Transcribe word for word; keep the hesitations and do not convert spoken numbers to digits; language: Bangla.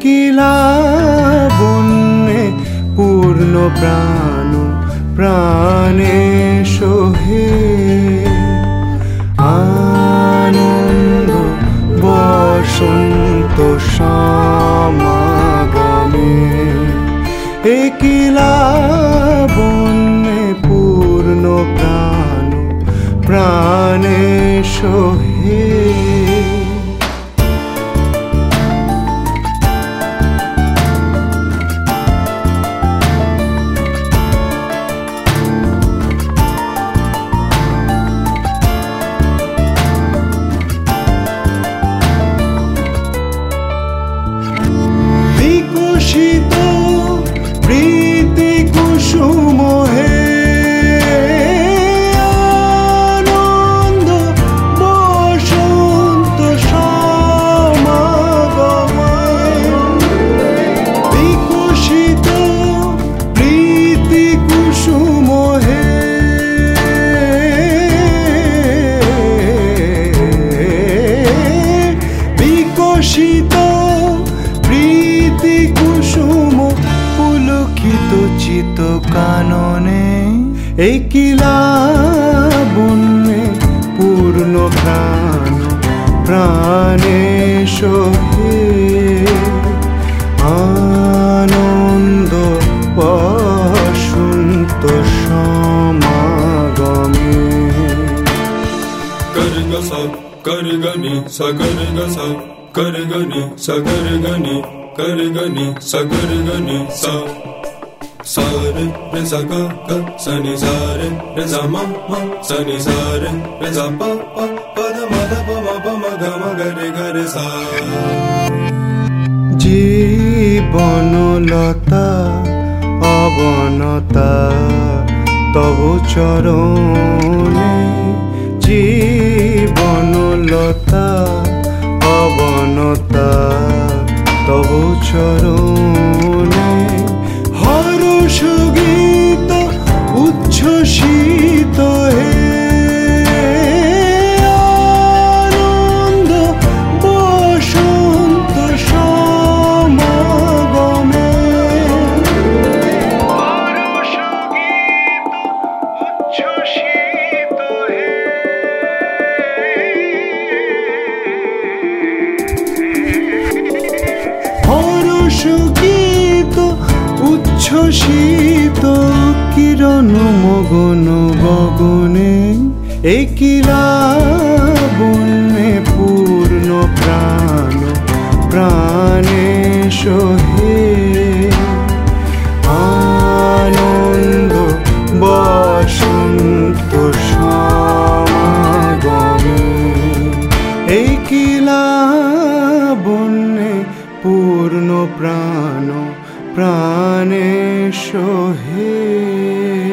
কিলা বন্যে পূর্ণ প্রাণ প্রাণে সোহে আনন্দ বসন্ত সমাগমে কিলা বন্যে পূর্ণ প্রাণ প্রাণে সোহে বিকশিত প্রীতি কুসুম হে আনন্দ বসন্ত সমাগমে বিকশিত প্রীতি কুসুম হে বিকশিত প্রীতি কুসুম পুলকিত চিত কাননে এই কিলা বন্যে পূর্ণ প্রাণ প্রাণে সোহে আনন্দ বসন্ত সমাগমে करगा सा करगा नी सा करगा सा करगा नी सा करगा नी करगा नी सा करगा नी सा सा रे रे सा गा गा सा नी सा रे रे सा मा मा सा नी सा रे रे सा pa pa pa da ma da pa ma pa ma ga ma ga re ga re sa জীবনলতা অবনতা তব চরণে জীবনলতা অবনতা তব চরণে হর্ষ গীত উচ্ছ্বসিত হে আনন্দ বসন্ত সমাগমে হর্ষ গীত উচ্ছ্বসিত হে হর্ষ গীত উচ্ছ্বসিত কিরণ মগন গগনে এই কিলা বন্যে পূর্ণ প্রাণ প্রাণে সোহে আনন্দ বসন্ত সমাগমে এই কিলা বন্যে পূর্ণ প্রাণ প্রাণে সোহে।